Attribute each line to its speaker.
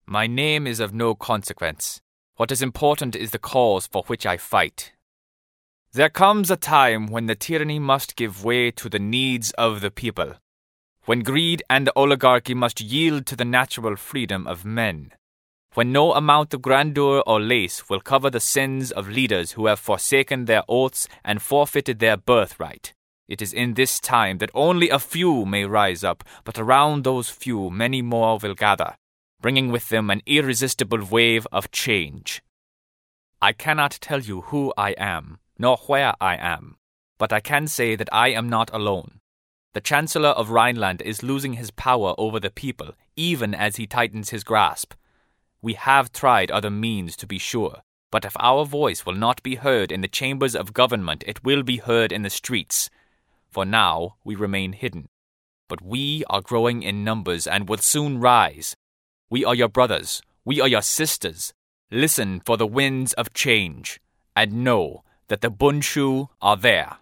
Speaker 1: My name is of no consequence. What is important is the cause for which I fight. There comes a time when the tyranny must give way to the needs of the people, when greed and oligarchy must yield to the natural freedom of men, when no amount of grandeur or lace will cover the sins of leaders who have forsaken their oaths and forfeited their birthright. It is in this time that only a few may rise up, but around those few many more will gather, bringing with them an irresistible wave of change. I cannot tell you who I am, nor where I am, but I can say that I am not alone. The Chancellor of Rhineland is losing his power over the people, even as he tightens his grasp. We have tried other means, to be sure, but if our voice will not be heard in the chambers of government, it will be heard in the streets. For now, we remain hidden. But we are growing in numbers and will soon rise. We are your brothers. We are your sisters. Listen for the winds of change, and know that the Bundschuh are there.